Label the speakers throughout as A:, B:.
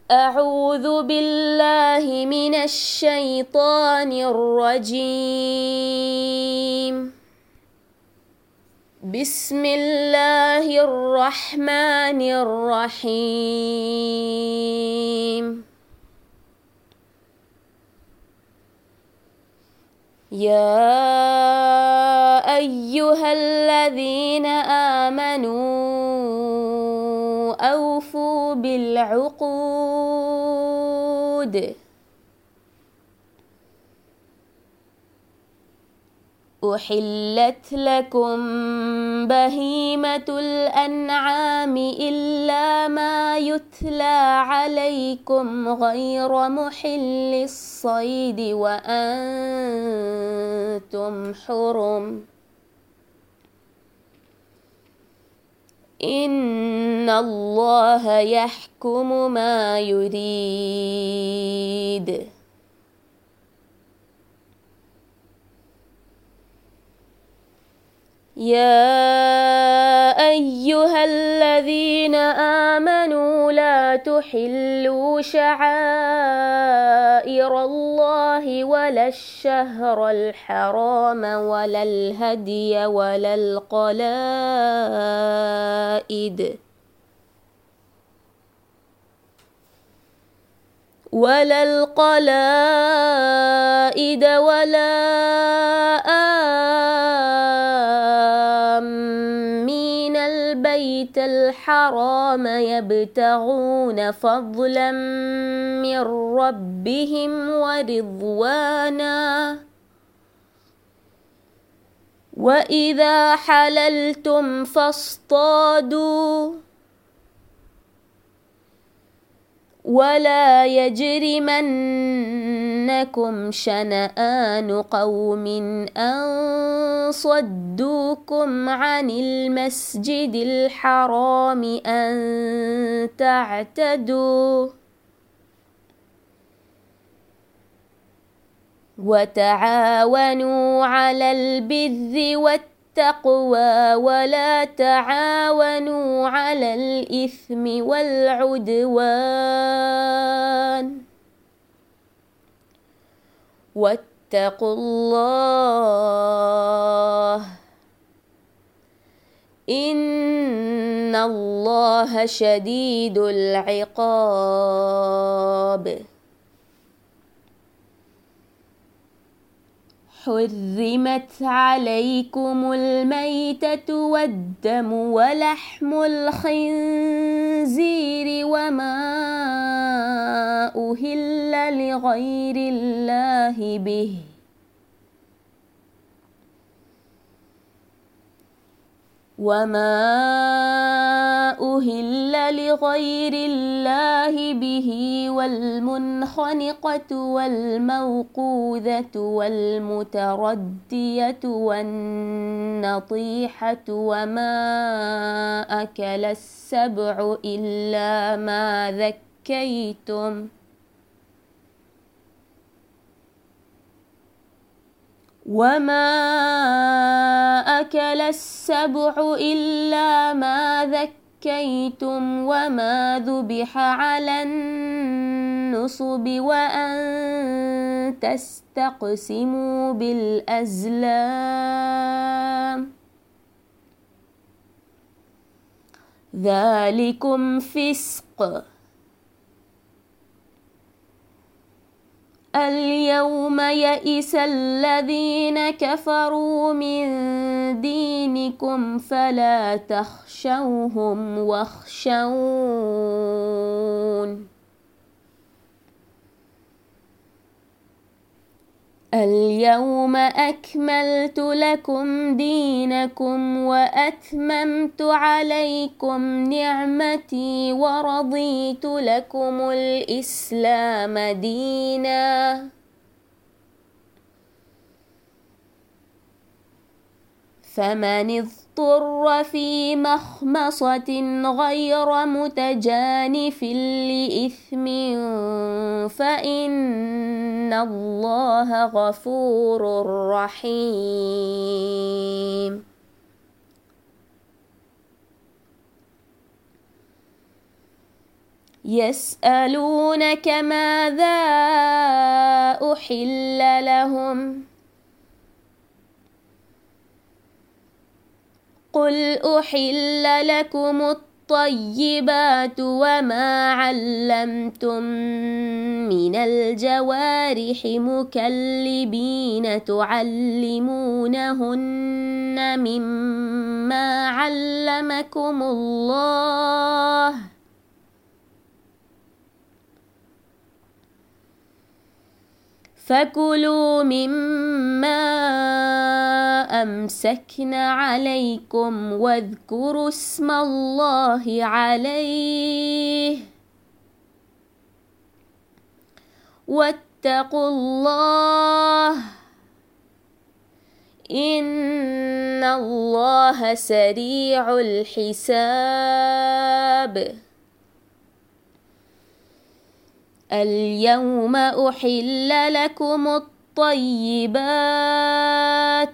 A: أعوذ بالله من الشيطان الرجيم. بسم الله الرحمن الرحيم. يا أيها الذين آمنوا أوفوا بالعقود. أحلت لكم بهيمة الأنعام إلا ما يتلى عليكم غير محل الصيد وأنتم حرم. إن الله يحكم ما يريد. يا أيها الذين آمنوا لا تحلوا شعائر الله ولا الشهر الحرام ولا الهدي ولا القلائد ولا آمين البيت الحرام يبتغون فضلا من ربهم ورضوانا. وإذا حللتم فاصطادوا ولا يجرمنكم شنآن قوم أن صدوكم عن المسجد الحرام أن تعتدوا. وتعاونوا على البر والتقوى ولا تعاونوا على الإثم والعدوان. واتقوا الله إن الله شديد العقاب. حرمت عليكم الميتة والدم ولحم الخنزير وما أهل لغير الله به والمنخنقة والموقوذة والمتردية والنطيحة وما أكل السبع إلا ما ذكيتم وما ذبح على النصب وأن تستقسموا بالأزلام ذلكم فسق. اليوم يئس الذين كفروا من دينكم فلا تخشوهم واخشون. اليوم أكملت لكم دينكم وأتممت عليكم نعمتي ورضيت لكم الإسلام دينا. فمن اضطر في مخمصة غير متجانف لإثم فإن الله غفور رحيم. يسألونك ماذا أحل لهم قل أحل لكم الطيبات وما علمتم من الجوارح مكلبين تعلمونهن مما علمكم الله فكلوا مما أمسكن عليكم واذكروا اسم الله عليه واتقوا الله إن الله سريع الحساب اليوم أحل لكم الطيبات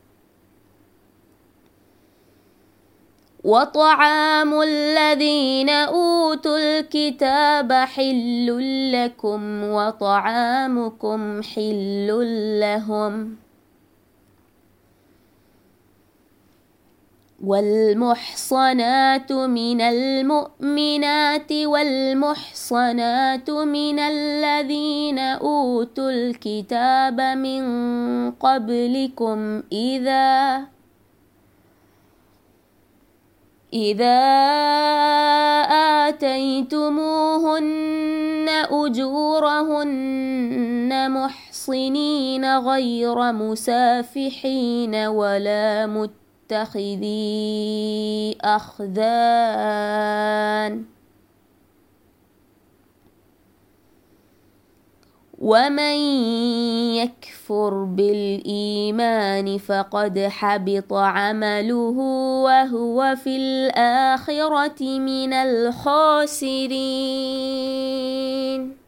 A: وطعام الذين أوتوا الكتاب حل لكم وطعامكم حل لهم والمحصنات من المؤمنات والمحصنات من الذين أوتوا الكتاب من قبلكم إذا آتيتموهن أجورهن محصنين غير مسافحين ولا متخذي أخدان ومن يكفر بالإيمان فقد حبط عمله وهو في الآخرة من الخاسرين.